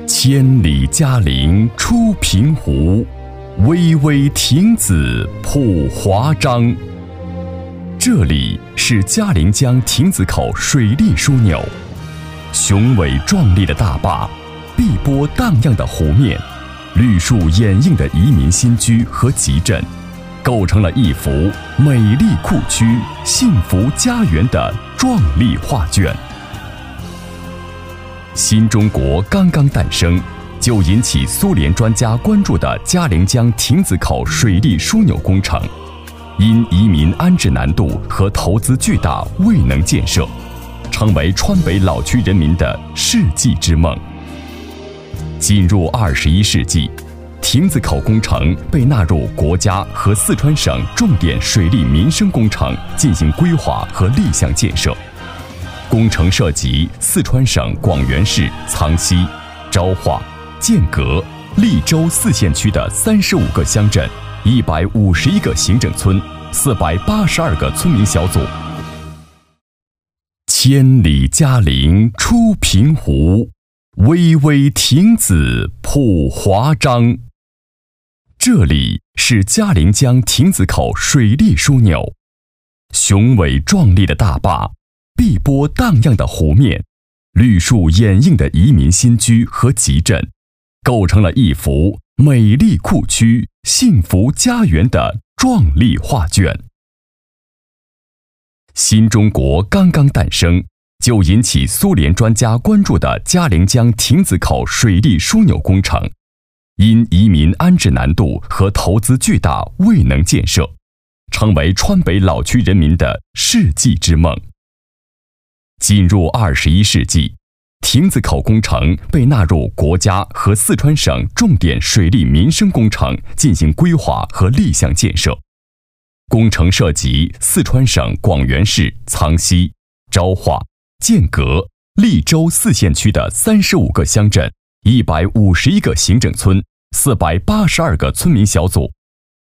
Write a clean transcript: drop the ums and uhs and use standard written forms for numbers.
千里嘉陵出平湖，巍巍亭子铺华章。这里是嘉陵江亭子口水利枢纽，雄伟壮丽的大坝，碧波荡漾的湖面，绿树掩映的移民新居和集镇，构成了一幅美丽库区、幸福家园的壮丽画卷。新中国刚刚诞生，就引起苏联专家关注的嘉陵江亭子口水利枢纽工程，因移民安置难度和投资巨大未能建设，成为川北老区人民的世纪之梦。进入21世纪，亭子口工程被纳入国家和四川省重点水利民生工程进行规划和立项建设。工程涉及四川省广元市苍溪、昭化、剑阁、利州4县区的35个乡镇、151个行政村、482个村民小组。千里嘉陵出平湖，巍巍亭子铺华章。这里是嘉陵江亭子口水利枢纽，雄伟壮丽的大坝，碧波荡漾的湖面，绿树掩映的移民新居和集镇，构成了一幅美丽库区、幸福家园的壮丽画卷。新中国刚刚诞生，就引起苏联专家关注的嘉陵江亭子口水利枢纽工程，因移民安置难度和投资巨大未能建设，成为川北老区人民的世纪之梦。进入21世纪，亭子口工程被纳入国家和四川省重点水利民生工程进行规划和立项建设。工程涉及四川省广元市苍溪、昭化、剑阁、利州4县区的35个乡镇、151个行政村、482个村民小组。